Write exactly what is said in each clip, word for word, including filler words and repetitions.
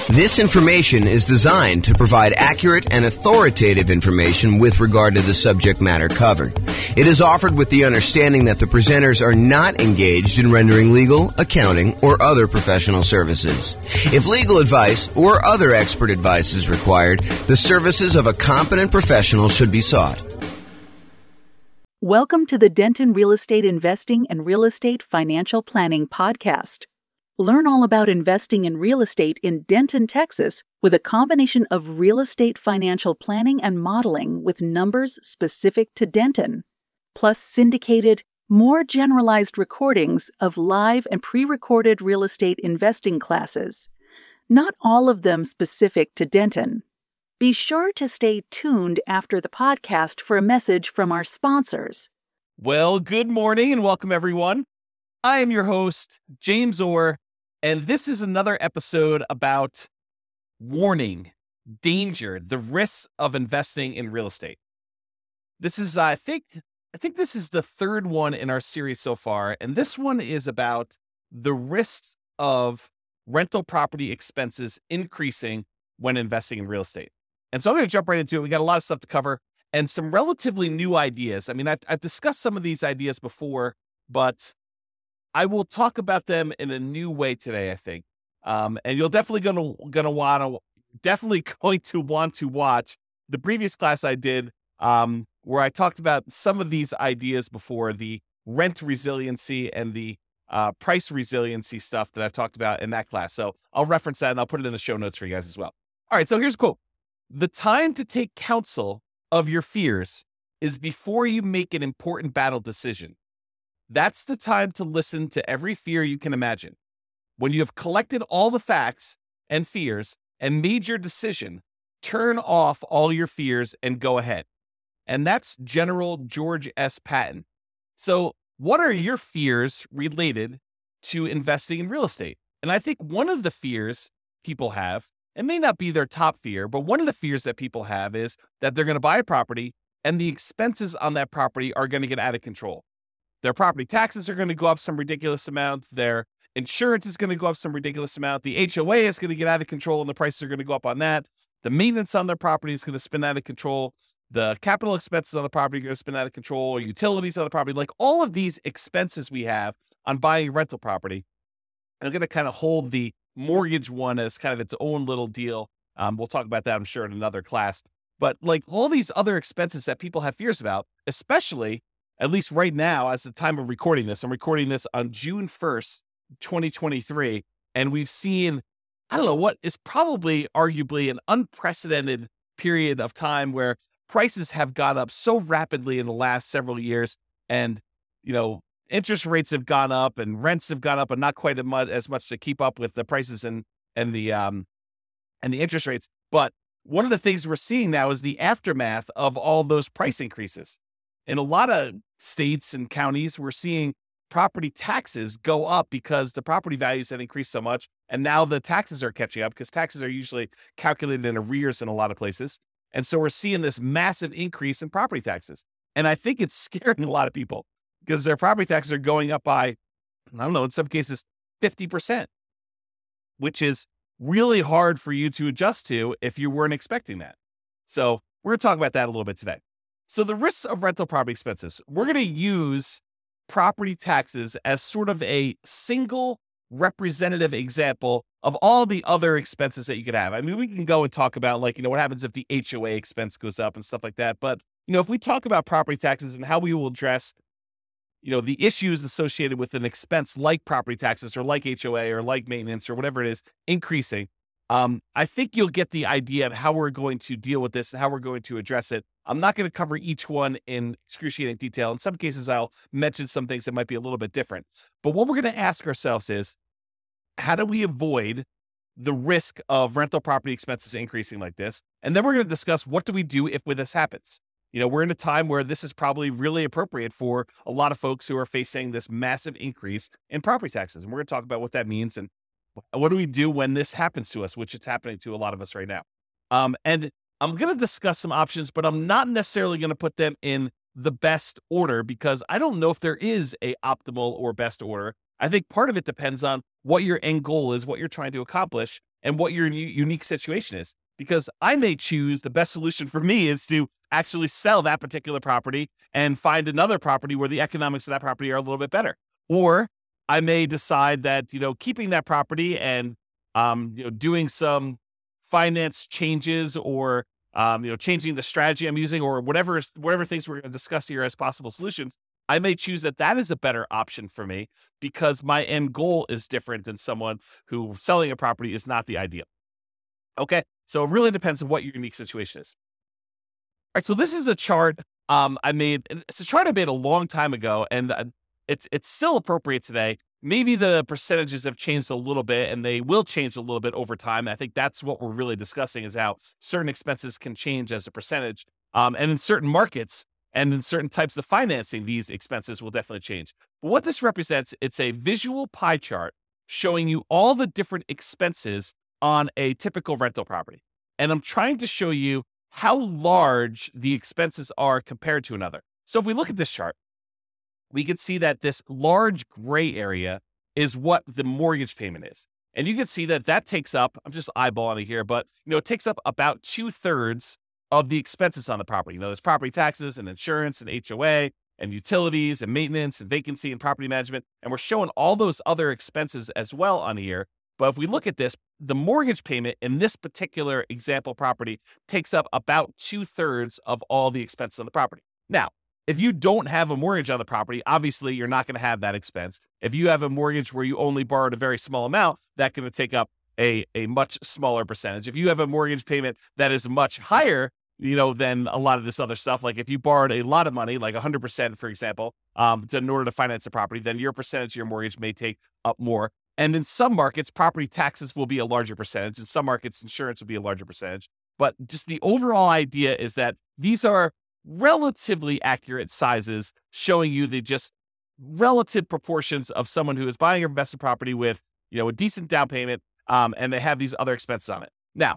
This information is designed to provide accurate and authoritative information with regard to the subject matter covered. It is offered with the understanding that the presenters are not engaged in rendering legal, accounting, or other professional services. If legal advice or other expert advice is required, the services of a competent professional should be sought. Welcome to the Denton Real Estate Investing and Real Estate Financial Planning Podcast. Learn all about investing in real estate in Denton, Texas, with a combination of real estate financial planning and modeling with numbers specific to Denton, plus syndicated, more generalized recordings of live and pre-recorded real estate investing classes, not all of them specific to Denton. Be sure to stay tuned after the podcast for a message from our sponsors. Well, good morning and welcome, everyone. I am your host, James Orr, and this is another episode about warning, danger, the risks of investing in real estate. This is, I think, I think this is the third one in our series so far, and this one is about the risks of rental property expenses increasing when investing in real estate. And so I'm going to jump right into it. We got a lot of stuff to cover and some relatively new ideas. I mean, I've, I've discussed some of these ideas before, but I will talk about them in a new way today, I think. Um, and you're definitely going to going to want to definitely going to want to watch the previous class I did, um, where I talked about some of these ideas before, the rent resiliency and the uh, price resiliency stuff that I've talked about in that class. So I'll reference that and I'll put it in the show notes for you guys as well. All right, so here's a quote. "The time to take counsel of your fears is before you make an important battle decision. That's the time to listen to every fear you can imagine. When you have collected all the facts and fears and made your decision, turn off all your fears and go ahead." And that's General George S. Patton. So what are your fears related to investing in real estate? And I think one of the fears people have, it may not be their top fear, but one of the fears that people have is that they're going to buy a property and the expenses on that property are going to get out of control. Their property taxes are going to go up some ridiculous amount. Their insurance is going to go up some ridiculous amount. The H O A is going to get out of control and the prices are going to go up on that. The maintenance on their property is going to spin out of control. The capital expenses on the property are going to spin out of control. Utilities on the property, like all of these expenses we have on buying rental property, are going to kind of hold the mortgage one as kind of its own little deal. Um, we'll talk about that, I'm sure, in another class. But like all these other expenses that people have fears about, especially at least right now, as the time of recording this, I'm recording this on June first, twenty twenty-three, and we've seen, I don't know, what is probably arguably an unprecedented period of time where prices have gone up so rapidly in the last several years, and, you know, interest rates have gone up and rents have gone up, but not quite as much, as much to keep up with the prices and and the um and the interest rates. But one of the things we're seeing now is the aftermath of all those price increases. In a lot of states and counties, we're seeing property taxes go up because the property values have increased so much. And now the taxes are catching up because taxes are usually calculated in arrears in a lot of places. And so we're seeing this massive increase in property taxes. And I think it's scaring a lot of people because their property taxes are going up by, I don't know, in some cases, fifty percent, which is really hard for you to adjust to if you weren't expecting that. So we're going to talk about that a little bit today. So the risks of rental property expenses, we're going to use property taxes as sort of a single representative example of all the other expenses that you could have. I mean, we can go and talk about, like, you know, what happens if the H O A expense goes up and stuff like that. But, you know, if we talk about property taxes and how we will address, you know, the issues associated with an expense like property taxes or like H O A or like maintenance or whatever it is increasing, um, I think you'll get the idea of how we're going to deal with this and how we're going to address it. I'm not going to cover each one in excruciating detail. In some cases, I'll mention some things that might be a little bit different. But what we're going to ask ourselves is, how do we avoid the risk of rental property expenses increasing like this? And then we're going to discuss, what do we do if when this happens? You know, we're in a time where this is probably really appropriate for a lot of folks who are facing this massive increase in property taxes. And we're going to talk about what that means and what do we do when this happens to us, which it's happening to a lot of us right now. Um, and I'm going to discuss some options, but I'm not necessarily going to put them in the best order because I don't know if there is a optimal or best order. I think part of it depends on what your end goal is, what you're trying to accomplish, and what your u- unique situation is. Because I may choose the best solution for me is to actually sell that particular property and find another property where the economics of that property are a little bit better. Or I may decide that, you know, keeping that property and, um, you know, doing some finance changes or, um, you know, changing the strategy I'm using or whatever, whatever things we're going to discuss here as possible solutions, I may choose that that is a better option for me because my end goal is different than someone who selling a property is not the ideal. Okay. So it really depends on what your unique situation is. All right. So this is a chart um, I made. It's a chart I made a long time ago, and uh, it's it's still appropriate today. Maybe the percentages have changed a little bit, and they will change a little bit over time. I think that's what we're really discussing is how certain expenses can change as a percentage. Um, and in certain markets and in certain types of financing, these expenses will definitely change. But what this represents, it's a visual pie chart showing you all the different expenses on a typical rental property. And I'm trying to show you how large the expenses are compared to another. So if we look at this chart, we can see that this large gray area is what the mortgage payment is. And you can see that that takes up, I'm just eyeballing it here, but you know, it takes up about two thirds of the expenses on the property. You know, there's property taxes and insurance and H O A and utilities and maintenance and vacancy and property management. And we're showing all those other expenses as well on here. But if we look at this, the mortgage payment in this particular example property takes up about two thirds of all the expenses on the property. Now, if you don't have a mortgage on the property, obviously you're not going to have that expense. If you have a mortgage where you only borrowed a very small amount, that's going to take up a, a much smaller percentage. If you have a mortgage payment that is much higher, you know, than a lot of this other stuff, like if you borrowed a lot of money, like one hundred percent, for example, um, to, in order to finance a property, then your percentage of your mortgage may take up more. And in some markets, property taxes will be a larger percentage. In some markets, insurance will be a larger percentage. But just the overall idea is that these are relatively accurate sizes showing you the just relative proportions of someone who is buying an investment property with, you know, a decent down payment, um, and they have these other expenses on it. Now,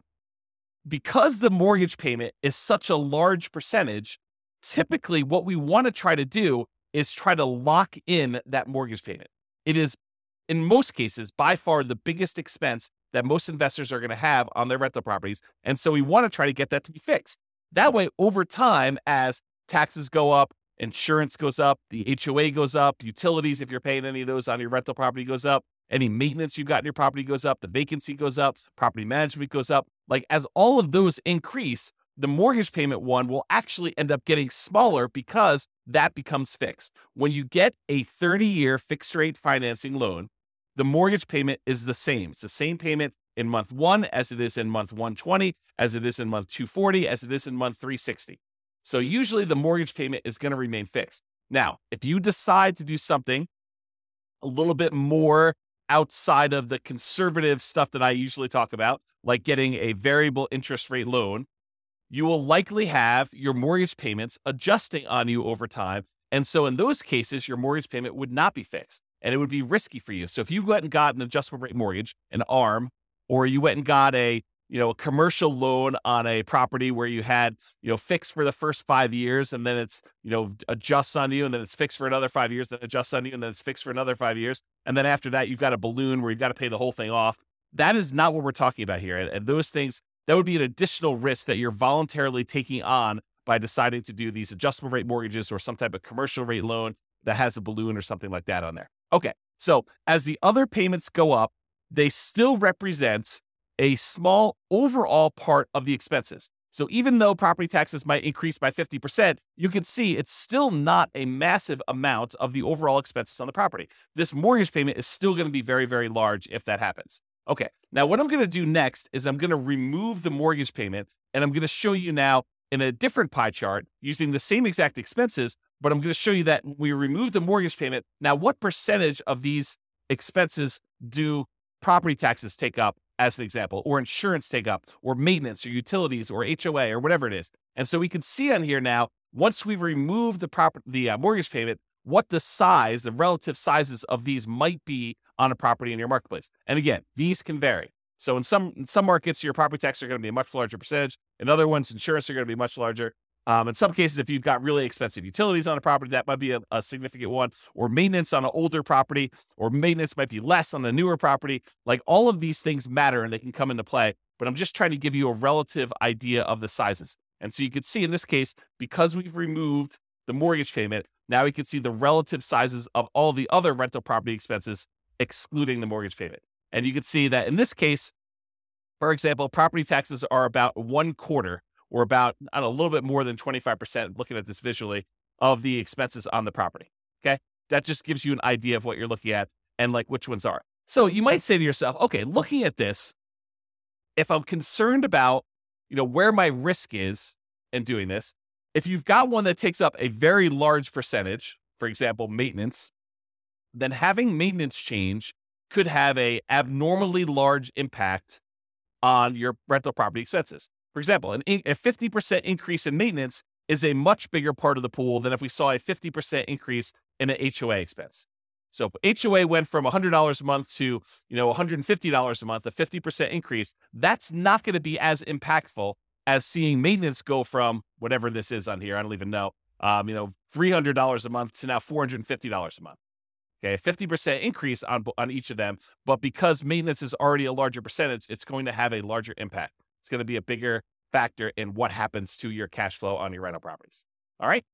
because the mortgage payment is such a large percentage, typically what we want to try to do is try to lock in that mortgage payment. It is, in most cases, by far the biggest expense that most investors are going to have on their rental properties. And so we want to try to get that to be fixed. That way, over time, as taxes go up, insurance goes up, the H O A goes up, utilities, if you're paying any of those on your rental property, goes up, any maintenance you've got in your property goes up, the vacancy goes up, property management goes up. Like as all of those increase, the mortgage payment one will actually end up getting smaller because that becomes fixed. When you get a thirty-year fixed rate financing loan, the mortgage payment is the same. It's the same payment in month one as it is in month one twenty, as it is in month two forty, as it is in month three sixty. So usually the mortgage payment is going to remain fixed. Now, if you decide to do something a little bit more outside of the conservative stuff that I usually talk about, like getting a variable interest rate loan, you will likely have your mortgage payments adjusting on you over time. And so in those cases, your mortgage payment would not be fixed and it would be risky for you. So if you went and got an adjustable rate mortgage, an A R M, or you went and got a, you know, a commercial loan on a property where you had, you know, fixed for the first five years and then it's, you know, adjusts on you and then it's fixed for another five years, then adjusts on you and then it's fixed for another five years. And then after that, you've got a balloon where you've got to pay the whole thing off. That is not what we're talking about here. And, and those things, that would be an additional risk that you're voluntarily taking on by deciding to do these adjustable rate mortgages or some type of commercial rate loan that has a balloon or something like that on there. Okay. So as the other payments go up, they still represent a small overall part of the expenses. So even though property taxes might increase by fifty percent, you can see it's still not a massive amount of the overall expenses on the property. This mortgage payment is still going to be very, very large if that happens. Okay, now what I'm going to do next is I'm going to remove the mortgage payment, and I'm going to show you now in a different pie chart using the same exact expenses, but I'm going to show you that we remove the mortgage payment. Now, what percentage of these expenses do property taxes take up, as an example, or insurance take up, or maintenance, or utilities, or H O A, or whatever it is? And so we can see on here now, once we remove the property, the uh, mortgage payment, what the size, the relative sizes of these might be on a property in your marketplace. And again, these can vary. So in some in some markets, your property taxes are going to be a much larger percentage. In other ones, insurance are going to be much larger. Um, in some cases, if you've got really expensive utilities on a property, that might be a, a significant one, or maintenance on an older property, or maintenance might be less on the newer property. Like all of these things matter and they can come into play, but I'm just trying to give you a relative idea of the sizes. And so you could see in this case, because we've removed the mortgage payment, now we can see the relative sizes of all the other rental property expenses, excluding the mortgage payment. And you can see that in this case, for example, property taxes are about one quarter or about I don't know, a little bit more than twenty-five percent, looking at this visually, of the expenses on the property, okay? That just gives you an idea of what you're looking at and like which ones are. So you might say to yourself, okay, looking at this, if I'm concerned about, you know, where my risk is in doing this, if you've got one that takes up a very large percentage, for example, maintenance, then having maintenance change could have a abnormally large impact on your rental property expenses. For example, an, a fifty percent increase in maintenance is a much bigger part of the pool than if we saw a fifty percent increase in an H O A expense. So if H O A went from one hundred dollars a month to, you know, one hundred fifty dollars a month, a fifty percent increase, that's not going to be as impactful as seeing maintenance go from whatever this is on here, I don't even know, um, you know, three hundred dollars a month to now four hundred fifty dollars a month. Okay, a fifty percent increase on, on each of them, but because maintenance is already a larger percentage, it's going to have a larger impact. It's going to be a bigger factor in what happens to your cash flow on your rental properties. All right.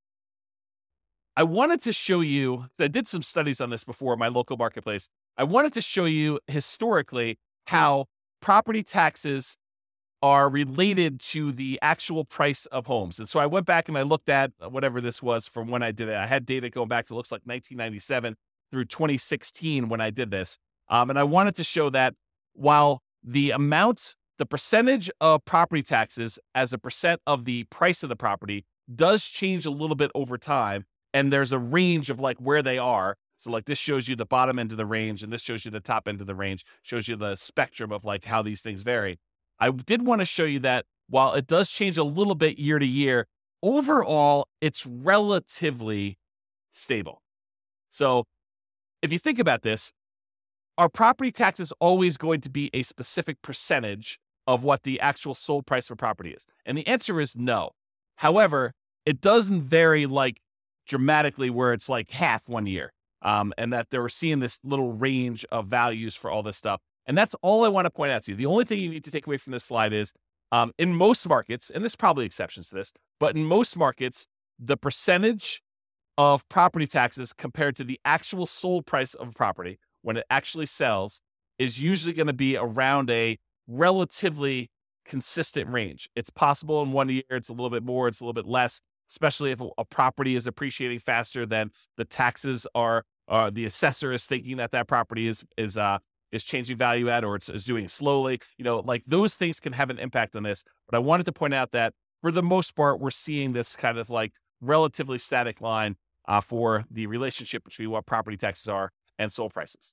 I wanted to show you, I did some studies on this before in my local marketplace. I wanted to show you historically how property taxes are related to the actual price of homes. And so I went back and I looked at whatever this was from when I did it. I had data going back to looks like nineteen ninety-seven through twenty sixteen when I did this. Um, and I wanted to show that while the amount, the percentage of property taxes as a percent of the price of the property does change a little bit over time. And there's a range of like where they are. So like this shows you the bottom end of the range and this shows you the top end of the range, shows you the spectrum of like how these things vary. I did want to show you that while it does change a little bit year to year, overall, it's relatively stable. So if you think about this, are property taxes always going to be a specific percentage of what the actual sold price of a property is? And the answer is no. However, it doesn't vary like dramatically where it's like half one year, um, and that they were seeing this little range of values for all this stuff. And that's all I want to point out to you. The only thing you need to take away from this slide is um, in most markets, and there's probably exceptions to this, but in most markets, the percentage of property taxes compared to the actual sold price of a property when it actually sells is usually going to be around a relatively consistent range. It's possible in one year, it's a little bit more, it's a little bit less, especially if a property is appreciating faster than the taxes are, uh, the assessor is thinking that that property is is uh, is changing value at, or it's is doing slowly. You know, like those things can have an impact on this. But I wanted to point out that for the most part, we're seeing this kind of like relatively static line uh, for the relationship between what property taxes are and sold prices.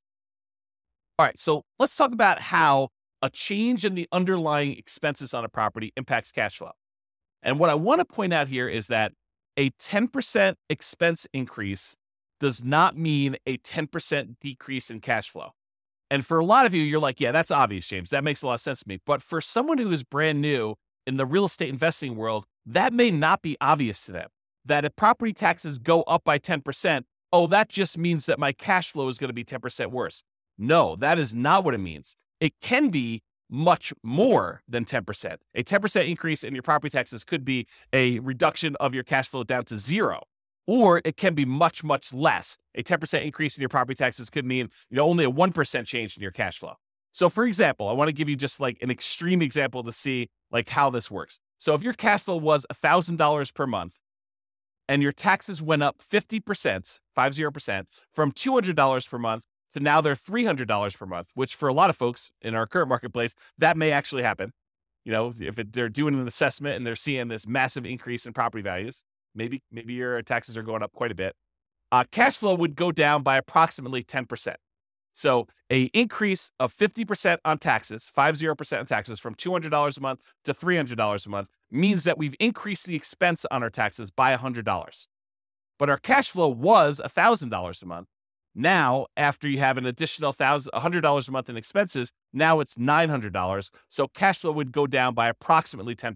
All right, so let's talk about how a change in the underlying expenses on a property impacts cash flow. And what I want to point out here is that a ten percent expense increase does not mean a ten percent decrease in cash flow. And for a lot of you, you're like, yeah, that's obvious, James. That makes a lot of sense to me. But for someone who is brand new in the real estate investing world, that may not be obvious to them. That if property taxes go up by ten percent, oh, that just means that my cash flow is going to be ten percent worse. No, that is not what it means. It can be much more than ten percent. A ten percent increase in your property taxes could be a reduction of your cash flow down to zero, or it can be much, much less. A ten percent increase in your property taxes could mean, you know, only a one percent change in your cash flow. So for example, I want to give you just like an extreme example to see like how this works. So if your cash flow was one thousand dollars per month and your taxes went up fifty percent, fifty percent from two hundred dollars per month to now they're three hundred dollars per month, which for a lot of folks in our current marketplace, that may actually happen. You know, if it, they're doing an assessment and they're seeing this massive increase in property values, maybe maybe your taxes are going up quite a bit. Uh, cash flow would go down by approximately ten percent. So a increase of fifty percent on taxes, fifty percent on taxes from two hundred dollars a month to three hundred dollars a month means that we've increased the expense on our taxes by one hundred dollars. But our cash flow was one thousand dollars a month. Now, after you have an additional one hundred dollars a month in expenses, now it's nine hundred dollars. So cash flow would go down by approximately ten percent.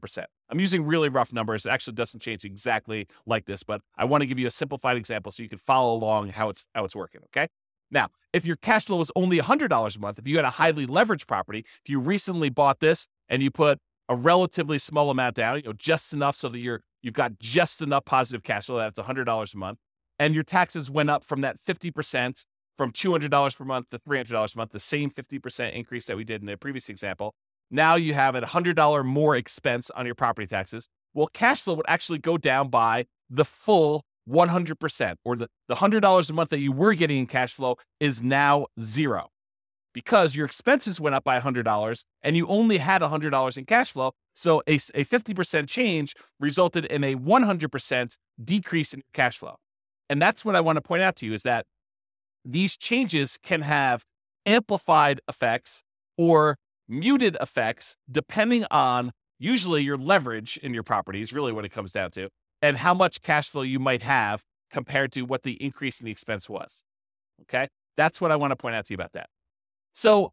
I'm using really rough numbers. It actually doesn't change exactly like this, but I want to give you a simplified example so you can follow along how it's how it's working, okay? Now, if your cash flow was only one hundred dollars a month, if you had a highly leveraged property, if you recently bought this and you put a relatively small amount down, you know, just enough so that you're you've got just enough positive cash flow, that's one hundred dollars a month, and your taxes went up from that fifty percent from two hundred dollars per month to three hundred dollars a month, the same fifty percent increase that we did in the previous example. Now you have a one hundred dollars more expense on your property taxes. Well, cash flow would actually go down by the full one hundred percent, or the, the one hundred dollars a month that you were getting in cash flow is now zero because your expenses went up by one hundred dollars and you only had one hundred dollars in cash flow. So a, a fifty percent change resulted in a one hundred percent decrease in cash flow. And that's what I want to point out to you is that these changes can have amplified effects or muted effects depending on usually your leverage in your property is really what it comes down to, and how much cash flow you might have compared to what the increase in the expense was. Okay? That's what I want to point out to you about that. So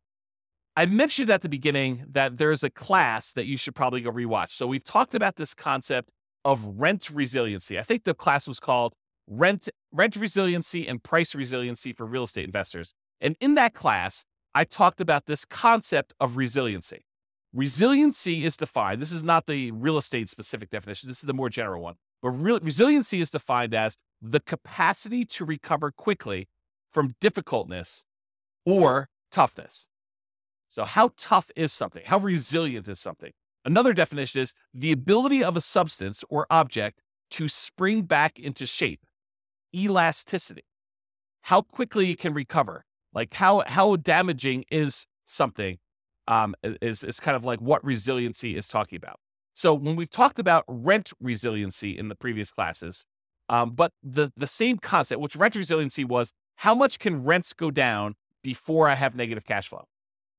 I mentioned at the beginning that there's a class that you should probably go rewatch. So we've talked about this concept of rent resiliency. I think the class was called Rent, Rent Resiliency and Price Resiliency for Real Estate Investors. And in that class, I talked about this concept of resiliency. Resiliency is defined, this is not the real estate specific definition, this is the more general one. But re- resiliency is defined as the capacity to recover quickly from difficultness or toughness. So how tough is something? How resilient is something? Another definition is the ability of a substance or object to spring back into shape. Elasticity. How quickly it can recover. Like how, how damaging is something um, is, is kind of like what resiliency is talking about. So when we've talked about rent resiliency in the previous classes, um, but the, the same concept, which rent resiliency was, how much can rents go down before I have negative cash flow?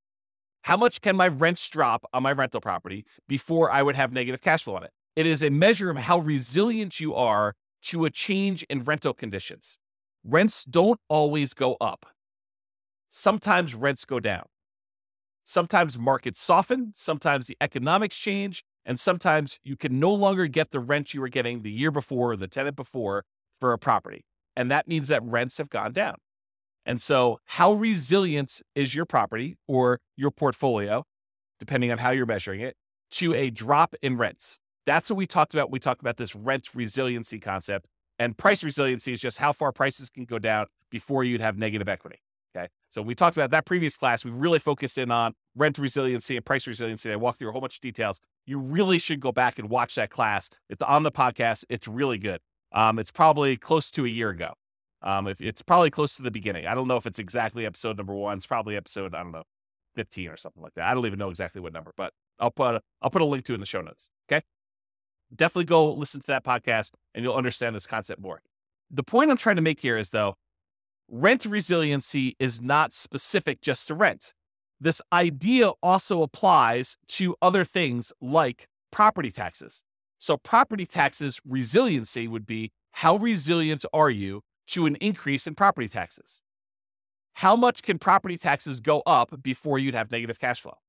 How much can my rents drop on my rental property before I would have negative cash flow on it? It is a measure of how resilient you are to a change in rental conditions. Rents don't always go up. Sometimes rents go down. Sometimes markets soften, sometimes the economics change, and sometimes you can no longer get the rent you were getting the year before or the tenant before for a property. And that means that rents have gone down. And so how resilient is your property or your portfolio, depending on how you're measuring it, to a drop in rents? That's what we talked about. We talked about this rent resiliency concept, and price resiliency is just how far prices can go down before you'd have negative equity. Okay. So we talked about that previous class. We really focused in on rent resiliency and price resiliency. I walked through a whole bunch of details. You really should go back and watch that class. It's on the podcast. It's really good. Um, it's probably close to a year ago. Um, if it's probably close to the beginning. I don't know if it's exactly episode number one. It's probably episode, I don't know, fifteen or something like that. I don't even know exactly what number, but I'll put a, I'll put a link to it in the show notes. Okay. Definitely go listen to that podcast and you'll understand this concept more. The point I'm trying to make here is, though, rent resiliency is not specific just to rent. This idea also applies to other things like property taxes. So property taxes resiliency would be, how resilient are you to an increase in property taxes? How much can property taxes go up before you'd have negative cash flow?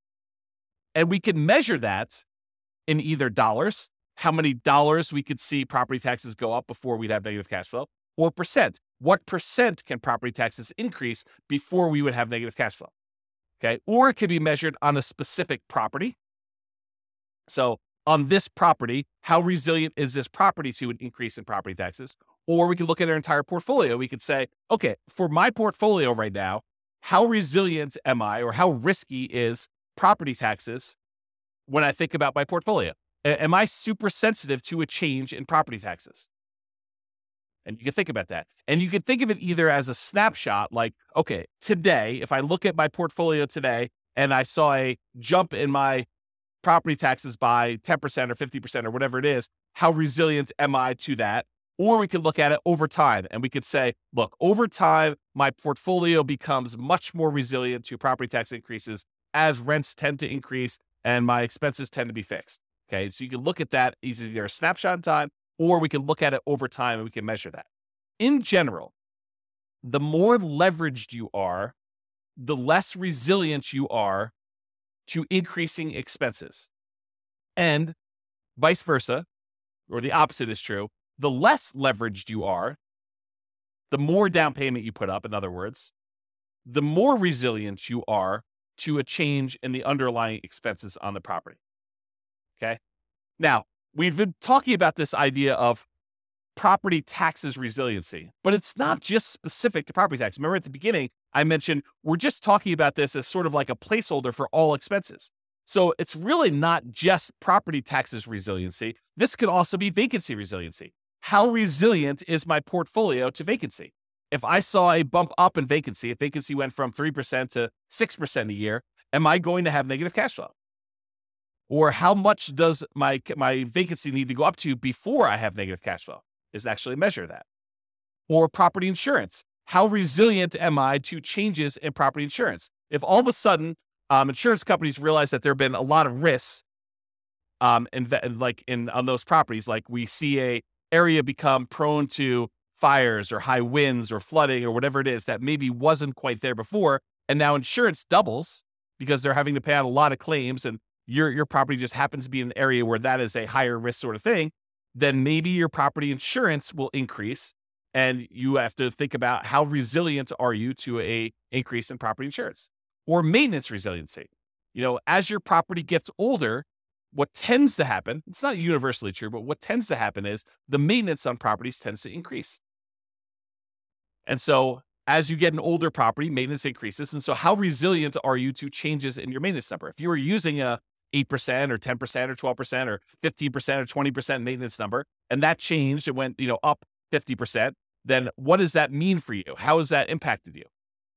And we can measure that in either dollars, how many dollars we could see property taxes go up before we'd have negative cash flow, or percent. What percent can property taxes increase before we would have negative cash flow? Okay. Or it could be measured on a specific property. So on this property, how resilient is this property to an increase in property taxes? Or we could look at our entire portfolio. We could say, okay, for my portfolio right now, how resilient am I, or how risky is property taxes when I think about my portfolio? A- am I super sensitive to a change in property taxes? And you can think about that. And you can think of it either as a snapshot, like, okay, today, if I look at my portfolio today and I saw a jump in my property taxes by ten percent or fifty percent or whatever it is, how resilient am I to that? Or we could look at it over time and we could say, look, over time, my portfolio becomes much more resilient to property tax increases as rents tend to increase and my expenses tend to be fixed. Okay, so you can look at that as either a snapshot in time, or we can look at it over time and we can measure that. In general, the more leveraged you are, the less resilient you are to increasing expenses. And Vice versa, or the opposite is true. The less leveraged you are, the more down payment you put up, in other words, the more resilient you are to a change in the underlying expenses on the property. Okay? Now, we've been talking about this idea of property taxes resiliency, but it's not just specific to property tax. Remember at the beginning, I mentioned we're just talking about this as sort of like a placeholder for all expenses. So it's really not just property taxes resiliency. This could also be vacancy resiliency. How resilient is my portfolio to vacancy? If I saw a bump up in vacancy, if vacancy went from three percent to six percent a year, am I going to have negative cash flow? Or how much does my, my vacancy need to go up to before I have negative cash flow? Is actually measure that. Or property insurance. How resilient am I to changes in property insurance? If all of a sudden um, insurance companies realize that there have been a lot of risks um, in, like in on those properties, like we see a area become prone to fires or high winds or flooding or whatever it is that maybe wasn't quite there before, and now insurance doubles because they're having to pay out a lot of claims, and your your property just happens to be in an area where that is a higher risk sort of thing, then maybe your property insurance will increase, and you have to think about how resilient are you to a increase in property insurance. Or maintenance resiliency. You know, as your property gets older, what tends to happen, it's not universally true, but what tends to happen is the maintenance on properties tends to increase. And so as you get an older property, maintenance increases. And so how resilient are you to changes in your maintenance number? If you were using a eight percent or ten percent or twelve percent or fifteen percent or twenty percent maintenance number, and that changed, it went, you know, up fifty percent, then what does that mean for you? How has that impacted you?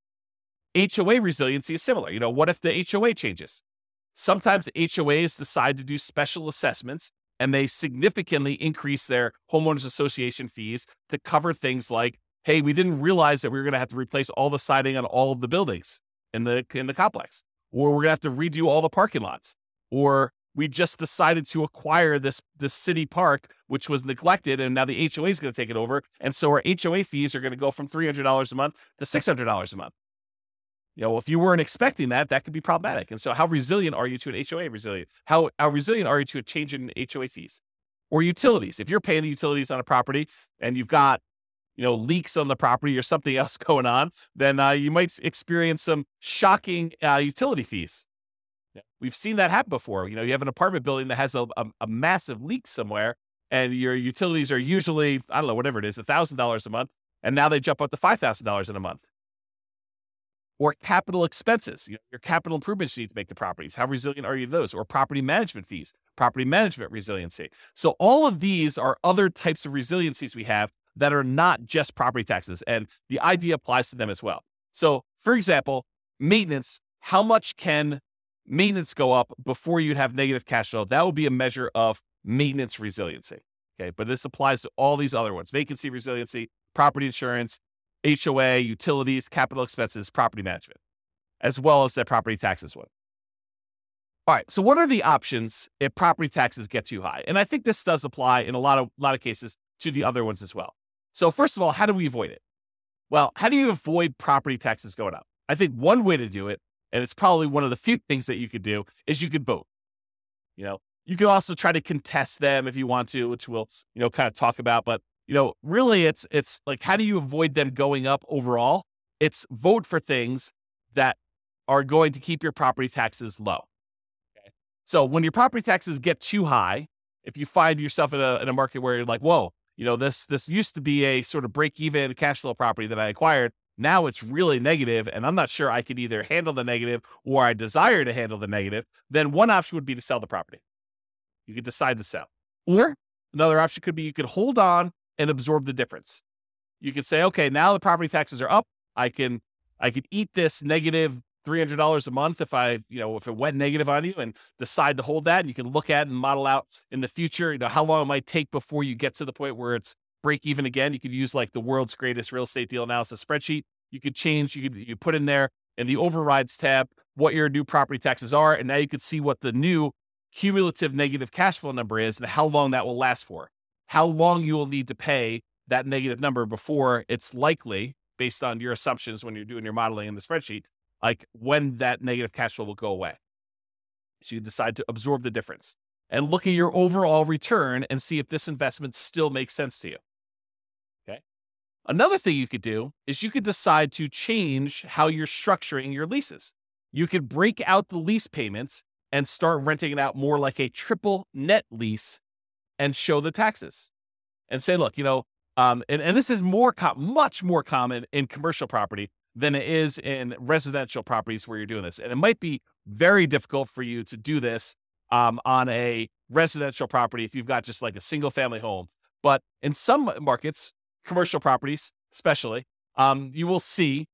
H O A resiliency is similar. You know, what if the H O A changes? Sometimes H O As decide to do special assessments, and they significantly increase their homeowners association fees to cover things like, hey, we didn't realize that we were going to have to replace all the siding on all of the buildings in the in the complex, or we're going to have to redo all the parking lots, or we just decided to acquire this this city park, which was neglected, and now the H O A is going to take it over, and so our H O A fees are going to go from three hundred dollars a month to six hundred dollars a month. You know, if you weren't expecting that, that could be problematic. And so how resilient are you to an H O A resilient? How, how resilient are you to a change in H O A fees? Or utilities. If you're paying the utilities on a property and you've got, you know, leaks on the property or something else going on, then uh, you might experience some shocking uh, utility fees. We've seen that happen before. You know, you have an apartment building that has a, a, a massive leak somewhere, and your utilities are usually, I don't know, whatever it is, one thousand dollars a month, and now they jump up to five thousand dollars in a month. Or capital expenses, you know, your capital improvements you need to make to properties. How resilient are you to those? Or property management fees, property management resiliency. So all of these are other types of resiliencies we have that are not just property taxes, and the idea applies to them as well. So, for example, maintenance, how much can maintenance go up before you'd have negative cash flow? That would be a measure of maintenance resiliency. Okay, but this applies to all these other ones: vacancy resiliency, property insurance, H O A, utilities, capital expenses, property management, as well as that property taxes one. All right, so what are the options if property taxes get too high? And I think this does apply in a lot of lot of cases to the other ones as well. So first of all, how do we avoid it? Well, how do you avoid property taxes going up? I think one way to do it, and it's probably one of the few things that you could do, is you could vote. You know, you can also try to contest them if you want to, which we'll, you know, kind of talk about, but you know, really it's, it's like, how do you avoid them going up overall? It's vote for things that are going to keep your property taxes low. Okay. So when your property taxes get too high, if you find yourself in a, in a market where you're like, whoa, you know, this, this used to be a sort of break even cash flow property that I acquired. Now it's really negative, and I'm not sure I could either handle the negative or I desire to handle the negative. Then one option would be to sell the property. You could decide to sell. Or another option could be you could hold on and absorb the difference. You could say, okay, now the property taxes are up. I can, I can eat this negative three hundred dollars a month if I, you know, if it went negative on you, and decide to hold that. And you can look at and model out in the future, you know, how long it might take before you get to the point where it's break even again. You could use like the world's greatest real estate deal analysis spreadsheet. You could change, you could, you put in there in the overrides tab what your new property taxes are. And now you could see what the new cumulative negative cash flow number is and how long that will last for. How long you will need to pay that negative number before it's likely, based on your assumptions when you're doing your modeling in the spreadsheet, like when that negative cash flow will go away. So you decide to absorb the difference. and look at your overall return and see if this investment still makes sense to you. Okay. Another thing you could do is you could decide to change how you're structuring your leases. You could break out the lease payments and start renting it out more like a triple net lease and show the taxes and say, look, you know, um, and, and this is more, com- much more common in commercial property than it is in residential properties where you're doing this. And it might be very difficult for you to do this um, on a residential property if you've got just like a single family home. But in some markets, commercial properties especially, um, you will see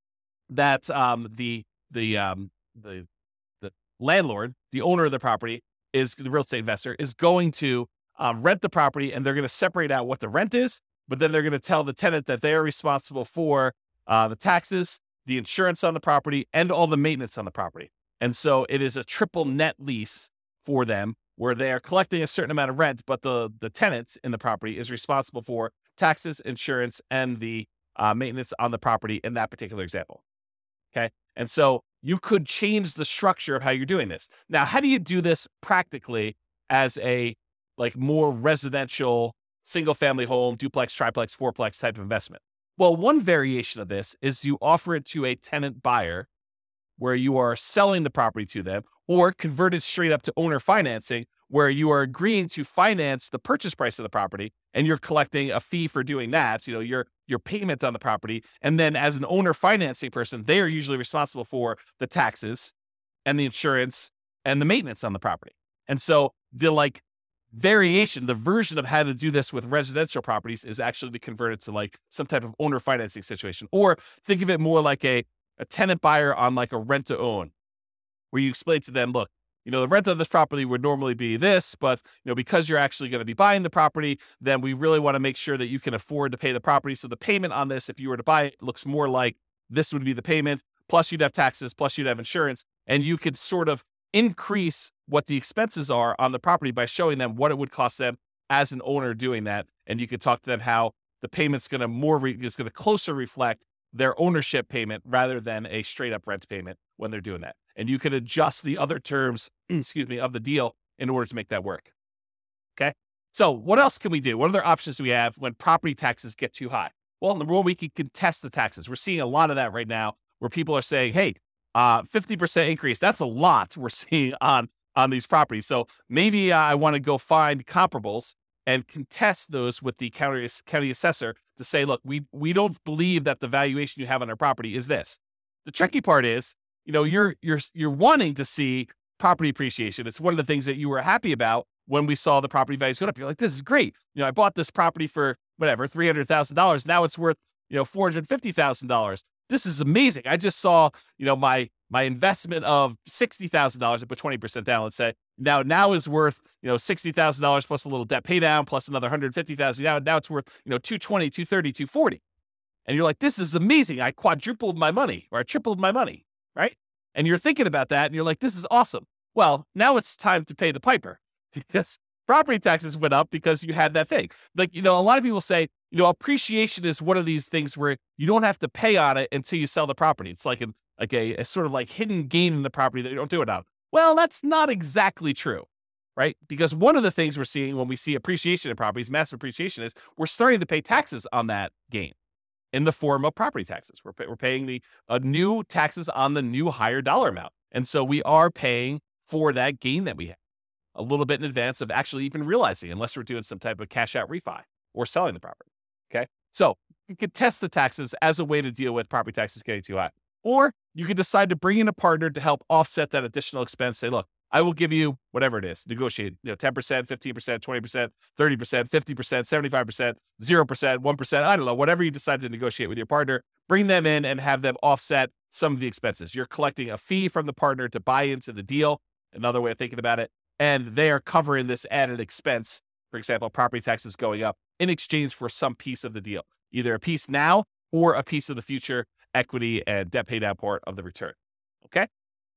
that um, the the um, the the landlord, the owner of the property, is the real estate investor, is going to um, rent the property, and they're going to separate out what the rent is, but then they're going to tell the tenant that they are responsible for uh, the taxes, the insurance on the property, and all the maintenance on the property. And so it is a triple net lease for them, where they are collecting a certain amount of rent, but the the tenant in the property is responsible for taxes, insurance, and the uh, maintenance on the property in that particular example. Okay. And so you could change the structure of how you're doing this. Now, how do you do this practically as a like more residential single family home, duplex, triplex, fourplex type of investment? Well, one variation of this is you offer it to a tenant buyer where you are selling the property to them, or convert it straight up to owner financing, where you are agreeing to finance the purchase price of the property and you're collecting a fee for doing that. So, you know, your, your payment on the property. And then as an owner financing person, they are usually responsible for the taxes and the insurance and the maintenance on the property. And so the like variation, the version of how to do this with residential properties is actually to convert it to like some type of owner financing situation, or think of it more like a, a tenant buyer on like a rent to own, where you explain to them, look, you know, the rent of this property would normally be this, but, you know, because you're actually going to be buying the property, then we really want to make sure that you can afford to pay the property. So the payment on this, if you were to buy it, looks more like this would be the payment, plus you'd have taxes, plus you'd have insurance, and you could sort of increase what the expenses are on the property by showing them what it would cost them as an owner doing that. And you could talk to them how the payment's going to more, re- is going to closer reflect their ownership payment rather than a straight up rent payment when they're doing that. And you could adjust the other terms, excuse me, of the deal in order to make that work. Okay. So what else can we do? What other options do we have when property taxes get too high? Well, number one, we can contest the taxes. We're seeing a lot of that right now, where people are saying, hey, uh, fifty percent increase. That's a lot we're seeing on, on these properties. So maybe uh, I want to go find comparables and contest those with the county, county assessor to say, look, we, we don't believe that the valuation you have on our property is this. The tricky part is, you know, you're, you're, you're wanting to see property appreciation. It's one of the things that you were happy about when we saw the property values go up. You're like, this is great. You know, I bought this property for whatever, three hundred thousand dollars. Now it's worth, you know, four hundred fifty thousand dollars. This is amazing. I just saw, you know, my, my investment of sixty thousand dollars, I put twenty percent down, let's say, now, now is worth, you know, sixty thousand dollars plus a little debt pay down, plus another one hundred fifty thousand dollars. Now, now it's worth, you know, two twenty, two thirty, two forty. And you're like, this is amazing. I quadrupled my money, or I tripled my money, right? And you're thinking about that and you're like, this is awesome. Well, now it's time to pay the piper, because property taxes went up because you had that thing. Like, you know, a lot of people say, you know, appreciation is one of these things where you don't have to pay on it until you sell the property. It's like, a, like a, a sort of like hidden gain in the property that you don't do it on. Well, that's not exactly true, right? Because one of the things we're seeing when we see appreciation in properties, massive appreciation, is we're starting to pay taxes on that gain in the form of property taxes. We're, pay, we're paying the uh, new taxes on the new higher dollar amount. And so we are paying for that gain that we have a little bit in advance of actually even realizing, unless we're doing some type of cash out refi or selling the property. Okay. So you could test the taxes as a way to deal with property taxes getting too high. Or you could decide to bring in a partner to help offset that additional expense. Say, look, I will give you whatever it is, negotiate, you know, ten percent, fifteen percent, twenty percent, thirty percent, fifty percent, seventy-five percent, zero percent, one percent. I don't know, whatever you decide to negotiate with your partner, bring them in and have them offset some of the expenses. You're collecting a fee from the partner to buy into the deal. Another way of thinking about it. And they are covering this added expense, for example, property taxes going up, in exchange for some piece of the deal, either a piece now or a piece of the future equity and debt pay down part of the return. Okay.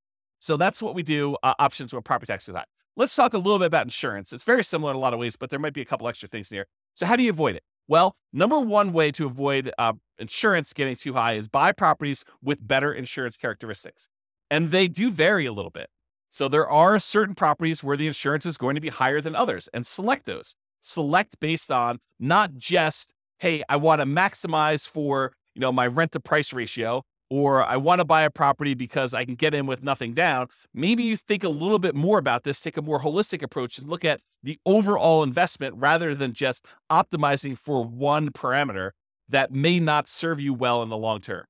So that's what we do, uh, options when property taxes are high. Let's talk a little bit about insurance. It's very similar in a lot of ways, but there might be a couple extra things in here. So how do you avoid it? Well, number one way to avoid uh, insurance getting too high is buy properties with better insurance characteristics. And they do vary a little bit. So there are certain properties where the insurance is going to be higher than others, and select those. Select based on not just, hey, I want to maximize for, you know, my rent to price ratio, or I want to buy a property because I can get in with nothing down. Maybe you think a little bit more about this, take a more holistic approach and look at the overall investment rather than just optimizing for one parameter that may not serve you well in the long term.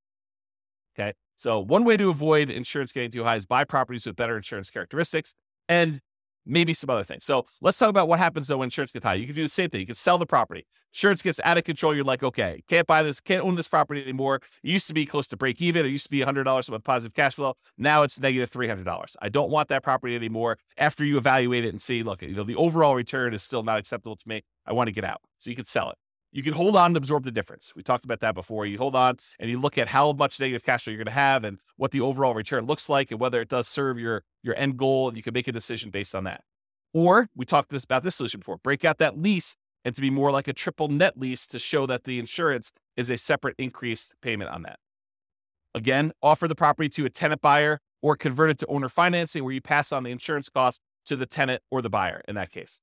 Okay. So one way to avoid insurance getting too high is buy properties with better insurance characteristics and maybe some other things. So let's talk about what happens though when insurance gets high. You can do the same thing. You can sell the property. Insurance gets out of control. You're like, okay, can't buy this, can't own this property anymore. It used to be close to break even. It used to be one hundred dollars with positive cash flow. Now it's negative three hundred dollars. I don't want that property anymore. After you evaluate it and see, look, you know, the overall return is still not acceptable to me. I want to get out. So you can sell it. You can hold on and absorb the difference. We talked about that before. You hold on and you look at how much negative cash flow you're going to have and what the overall return looks like and whether it does serve your, your end goal, and you can make a decision based on that. Or we talked this, about this solution before, break out that lease and to be more like a triple net lease to show that the insurance is a separate increased payment on that. Again, offer the property to a tenant buyer or convert it to owner financing where you pass on the insurance cost to the tenant or the buyer in that case.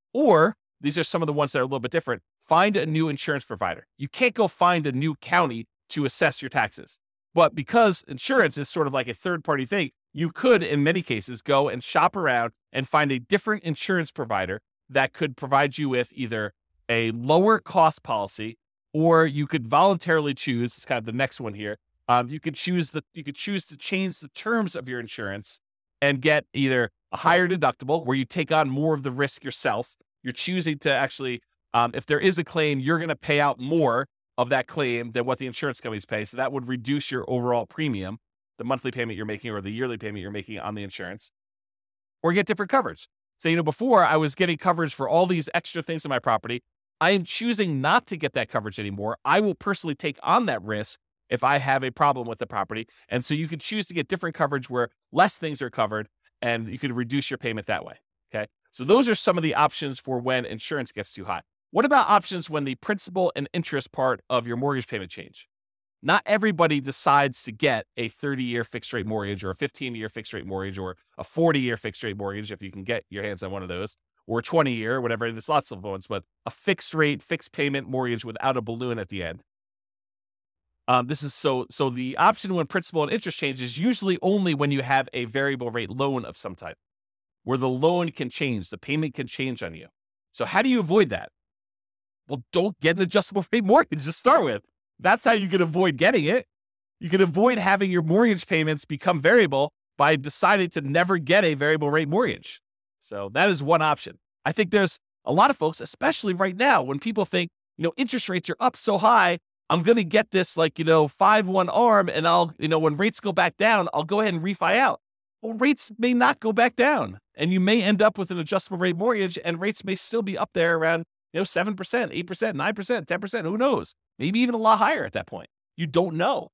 Or these are some of the ones that are a little bit different. Find a new insurance provider. You can't go find a new county to assess your taxes. But because insurance is sort of like a third-party thing, you could, in many cases, go and shop around and find a different insurance provider that could provide you with either a lower cost policy, or you could voluntarily choose, it's kind of the next one here, um, you could choose the you could choose to change the terms of your insurance and get either a higher deductible where you take on more of the risk yourself. You're choosing to actually, um, if there is a claim, you're going to pay out more of that claim than what the insurance companies pay. So that would reduce your overall premium, the monthly payment you're making or the yearly payment you're making on the insurance, or get different coverage. So, you know, before I was getting coverage for all these extra things in my property. I am choosing not to get that coverage anymore. I will personally take on that risk if I have a problem with the property. And so you could choose to get different coverage where less things are covered and you could reduce your payment that way. Okay. So those are some of the options for when insurance gets too high. What about options when the principal and interest part of your mortgage payment change? Not everybody decides to get a thirty-year fixed rate mortgage or a fifteen-year fixed rate mortgage or a forty-year fixed rate mortgage, if you can get your hands on one of those, or twenty-year, whatever. There's lots of ones, but a fixed rate, fixed payment mortgage without a balloon at the end. Um, this is so, so the option when principal and interest change is usually only when you have a variable rate loan of some type, where the loan can change, the payment can change on you. So how do you avoid that? Well, don't get an adjustable rate mortgage to start with. That's how you can avoid getting it. You can avoid having your mortgage payments become variable by deciding to never get a variable rate mortgage. So that is one option. I think there's a lot of folks, especially right now, when people think, you know, interest rates are up so high, I'm going to get this like, you know, five one arm and I'll, you know, when rates go back down, I'll go ahead and refi out. Well, rates may not go back down and you may end up with an adjustable rate mortgage and rates may still be up there around, you know, seven percent, eight percent, nine percent, ten percent, who knows? Maybe even a lot higher at that point. You don't know.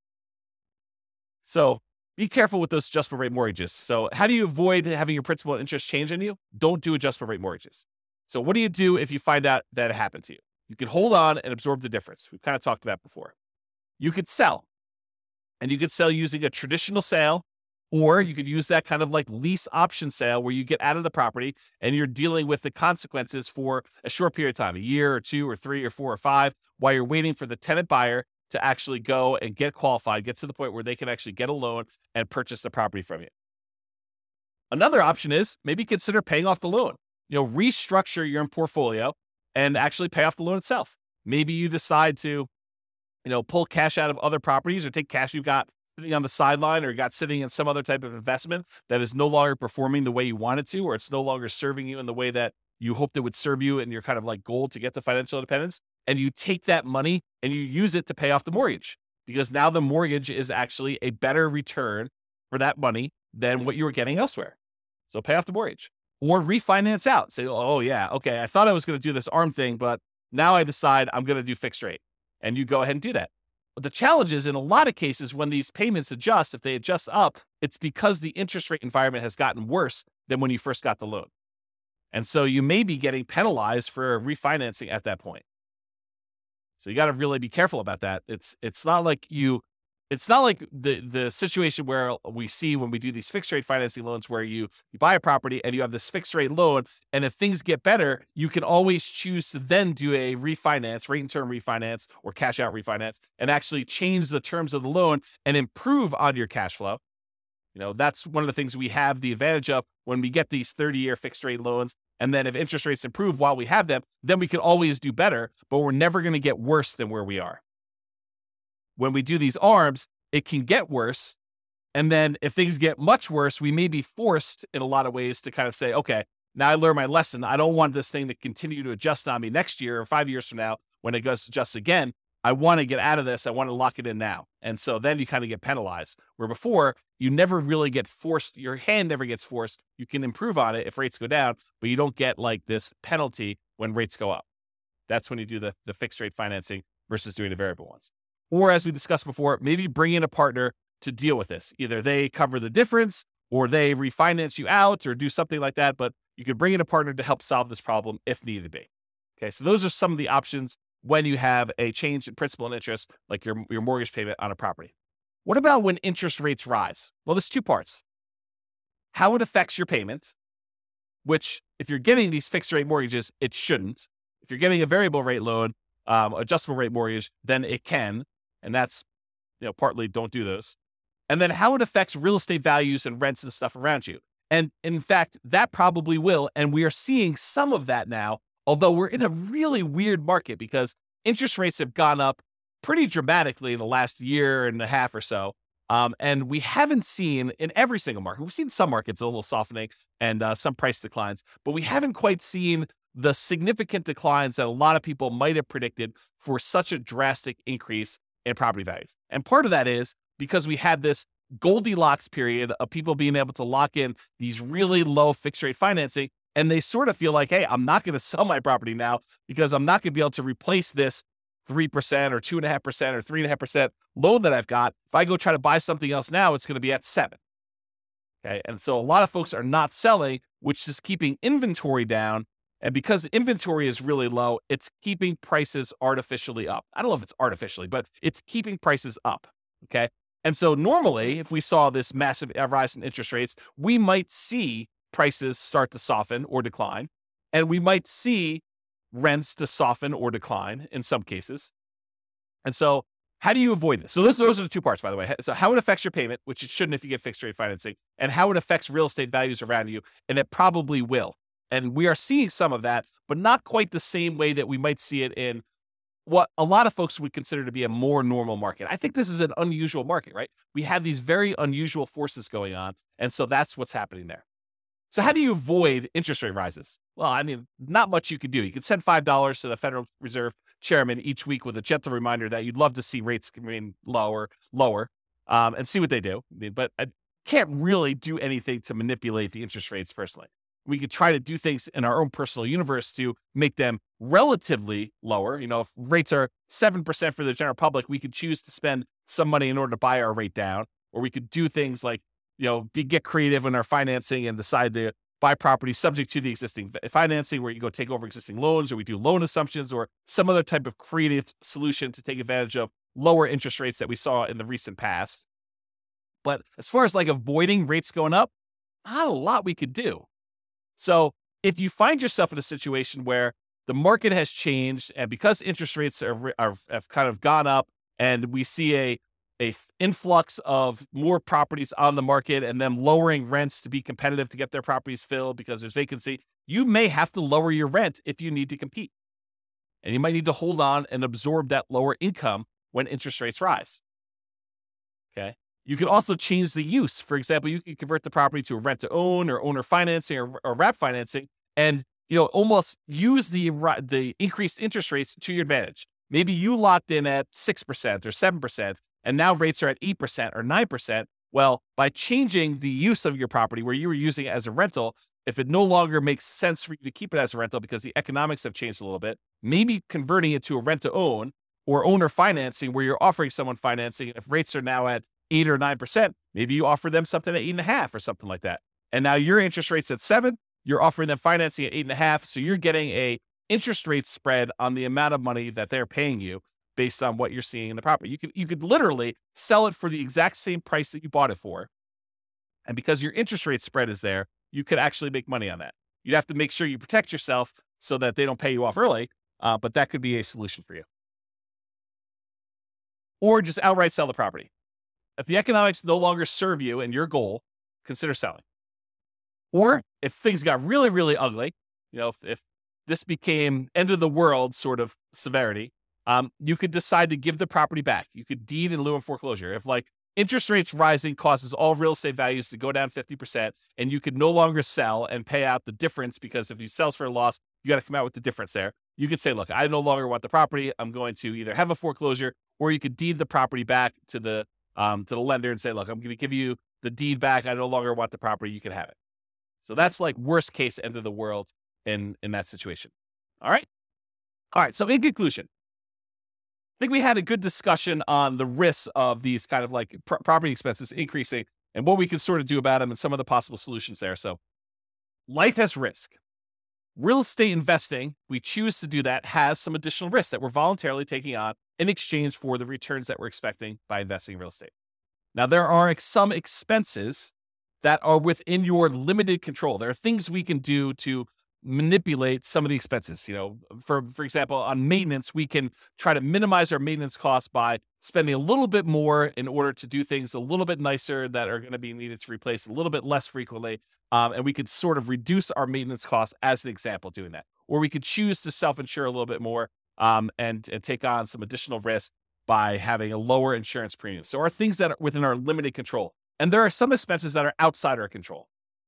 So be careful with those adjustable rate mortgages. So how do you avoid having your principal and interest change on you? Don't do adjustable rate mortgages. So what do you do if you find out that it happened to you? You can hold on and absorb the difference. We've kind of talked about before. You could sell. And you could sell using a traditional sale, or you could use that kind of like lease option sale where you get out of the property and you're dealing with the consequences for a short period of time, a year or two or three or four or five, while you're waiting for the tenant buyer to actually go and get qualified, get to the point where they can actually get a loan and purchase the property from you. Another option is maybe consider paying off the loan. You know, restructure your portfolio and actually pay off the loan itself. Maybe you decide to, you know, pull cash out of other properties or take cash you've got sitting on the sideline or you got sitting in some other type of investment that is no longer performing the way you want it to, or it's no longer serving you in the way that you hoped it would serve you in your kind of like goal to get to financial independence. And you take that money and you use it to pay off the mortgage, because now the mortgage is actually a better return for that money than what you were getting elsewhere. So pay off the mortgage or refinance out. Say, oh yeah, okay, I thought I was going to do this ARM thing, but now I decide I'm going to do fixed rate. And you go ahead and do that. But the challenge is in a lot of cases when these payments adjust, if they adjust up, it's because the interest rate environment has gotten worse than when you first got the loan. And so you may be getting penalized for refinancing at that point. So you got to really be careful about that. It's it's not like you, it's not like the the situation where we see when we do these fixed rate financing loans where you, you buy a property and you have this fixed rate loan, and if things get better, you can always choose to then do a refinance, rate and term refinance or cash out refinance, and actually change the terms of the loan and improve on your cash flow. You know, that's one of the things we have the advantage of when we get these thirty-year fixed rate loans. And then if interest rates improve while we have them, then we can always do better, but we're never going to get worse than where we are. When we do these A R Ms, it can get worse. And then if things get much worse, we may be forced in a lot of ways to kind of say, okay, now I learned my lesson. I don't want this thing to continue to adjust on me next year or five years from now when it goes adjusts again. I want to get out of this. I want to lock it in now. And so then you kind of get penalized, where before you never really get forced. Your hand never gets forced. You can improve on it if rates go down, but you don't get like this penalty when rates go up. That's when you do the, the fixed rate financing versus doing the variable ones. Or as we discussed before, maybe bring in a partner to deal with this. Either they cover the difference or they refinance you out or do something like that. But you could bring in a partner to help solve this problem if needed be. Okay, so those are some of the options when you have a change in principal and interest, like your, your mortgage payment on a property. What about when interest rates rise? Well, there's two parts. How it affects your payment, which if you're getting these fixed rate mortgages, it shouldn't. If you're getting a variable rate loan, um, adjustable rate mortgage, then it can. And that's, you know, partly don't do those. And then how it affects real estate values and rents and stuff around you. And in fact, that probably will. And we are seeing some of that now, although we're in a really weird market because interest rates have gone up pretty dramatically in the last year and a half or so. Um, and we haven't seen in every single market, we've seen some markets a little softening and uh, some price declines, but we haven't quite seen the significant declines that a lot of people might have predicted for such a drastic increase in property values. And part of that is because we had this Goldilocks period of people being able to lock in these really low fixed rate financing. And they sort of feel like, hey, I'm not going to sell my property now because I'm not going to be able to replace this three percent or two point five percent or three point five percent loan that I've got. If I go try to buy something else now, it's going to be at seven. Okay. And so a lot of folks are not selling, which is keeping inventory down. And because inventory is really low, it's keeping prices artificially up. I don't know if it's artificially, but it's keeping prices up. Okay. And so normally, if we saw this massive rise in interest rates, we might see prices start to soften or decline, and we might see rents to soften or decline in some cases. And so how do you avoid this? So this, those are the two parts, by the way. So how it affects your payment, which it shouldn't if you get fixed rate financing, and how it affects real estate values around you, and it probably will. And we are seeing some of that, but not quite the same way that we might see it in what a lot of folks would consider to be a more normal market. I think this is an unusual market, right? We have these very unusual forces going on, and so that's what's happening there. So how do you avoid interest rate rises? Well, I mean, not much you could do. You could send five dollars to the Federal Reserve chairman each week with a gentle reminder that you'd love to see rates remain lower, lower, um, and see what they do. I mean, but I can't really do anything to manipulate the interest rates personally. We could try to do things in our own personal universe to make them relatively lower. You know, if rates are seven percent for the general public, we could choose to spend some money in order to buy our rate down, or we could do things like, you know, get creative in our financing and decide to buy property subject to the existing financing, where you go take over existing loans, or we do loan assumptions, or some other type of creative solution to take advantage of lower interest rates that we saw in the recent past. But as far as like avoiding rates going up, not a lot we could do. So if you find yourself in a situation where the market has changed, and because interest rates are, are have kind of gone up, and we see a a influx of more properties on the market and them lowering rents to be competitive to get their properties filled because there's vacancy, you may have to lower your rent if you need to compete. And you might need to hold on and absorb that lower income when interest rates rise. Okay. You can also change the use. For example, you can convert the property to a rent to own or owner financing or, or wrap financing, and, you know, almost use the, the increased interest rates to your advantage. Maybe you locked in at six percent or seven percent, and now rates are at eight percent or nine percent. Well, by changing the use of your property where you were using it as a rental, if it no longer makes sense for you to keep it as a rental because the economics have changed a little bit, maybe converting it to a rent to own or owner financing where you're offering someone financing. If rates are now at eight or nine percent, maybe you offer them something at eight and a half or something like that. And now your interest rate's at seven, you're offering them financing at eight and a half. So you're getting a interest rate spread on the amount of money that they're paying you. based on what you're seeing in the property. You could you could literally sell it for the exact same price that you bought it for. And because your interest rate spread is there, you could actually make money on that. You'd have to make sure you protect yourself so that they don't pay you off early, uh, but that could be a solution for you. Or just outright sell the property. If the economics no longer serve you and your goal, consider selling. Or if things got really, really ugly, you know, if, if this became end of the world sort of severity, um, you could decide to give the property back. You could deed in lieu of foreclosure. If like interest rates rising causes all real estate values to go down fifty percent and you could no longer sell and pay out the difference, because if you sell for a loss, you got to come out with the difference there. You could say, look, I no longer want the property. I'm going to either have a foreclosure, or you could deed the property back to the um, to the lender and say, look, I'm going to give you the deed back. I no longer want the property. You can have it. So that's like worst case end of the world in, in that situation. All right. All right. So in conclusion, I think we had a good discussion on the risks of these kind of like pr- property expenses increasing and what we can sort of do about them and some of the possible solutions there. So life has risk. Real estate investing, we choose to do that, has some additional risks that we're voluntarily taking on in exchange for the returns that we're expecting by investing in real estate. Now, there are some expenses that are within your limited control. There are things we can do to manipulate some of the expenses. You know, for, for example, on maintenance, we can try to minimize our maintenance costs by spending a little bit more in order to do things a little bit nicer that are going to be needed to replace a little bit less frequently. Um, and we could sort of reduce our maintenance costs as an example doing that. Or we could choose to self-insure a little bit more um, and, and take on some additional risk by having a lower insurance premium. So are things that are within our limited control. And there are some expenses that are outside our control.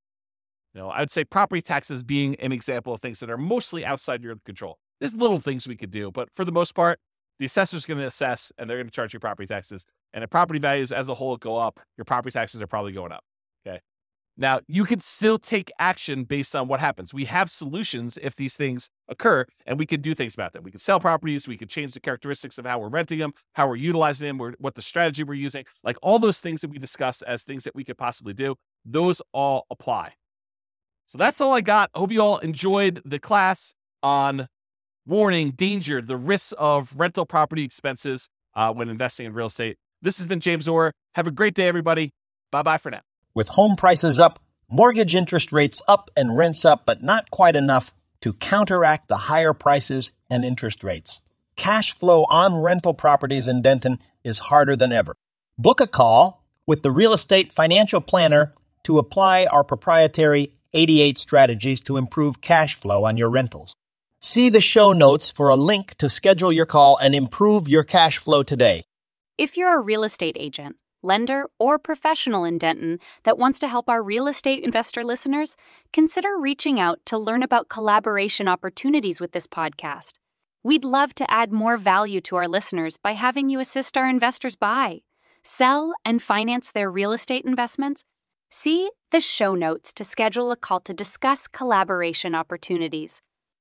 You know, I would say property taxes being an example of things that are mostly outside your control. There's little things we could do, but for the most part, the assessor's going to assess and they're going to charge you property taxes. And if property values as a whole go up, your property taxes are probably going up. Okay. Now, you can still take action based on what happens. We have solutions if these things occur, and we can do things about them. We can sell properties. We can change the characteristics of how we're renting them, how we're utilizing them, or what the strategy we're using. Like all those things that we discuss as things that we could possibly do, those all apply. So that's all I got. I hope you all enjoyed the class on warning, danger, the risks of rental property expenses uh, when investing in real estate. This has been James Orr. Have a great day, everybody. Bye-bye for now. With home prices up, mortgage interest rates up, and rents up, but not quite enough to counteract the higher prices and interest rates. Cash flow on rental properties in Denton is harder than ever. Book a call with the Real Estate Financial Planner to apply our proprietary eighty-eight strategies to improve cash flow on your rentals. See the show notes for a link to schedule your call and improve your cash flow today. If you're a real estate agent, lender, or professional in Denton that wants to help our real estate investor listeners, consider reaching out to learn about collaboration opportunities with this podcast. We'd love to add more value to our listeners by having you assist our investors buy, sell, and finance their real estate investments. See the show notes to schedule a call to discuss collaboration opportunities.